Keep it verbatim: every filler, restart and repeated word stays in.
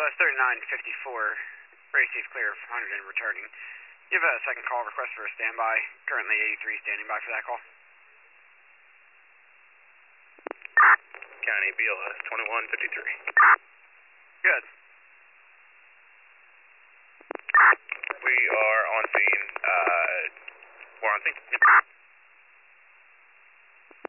S thirty-nine fifty-four, receive clear of one hundred and returning. You have a second call request for a standby. Currently eighty-three standing by for that call. County B L S twenty-one fifty-three. Good. We are on scene. Uh, we're on scene.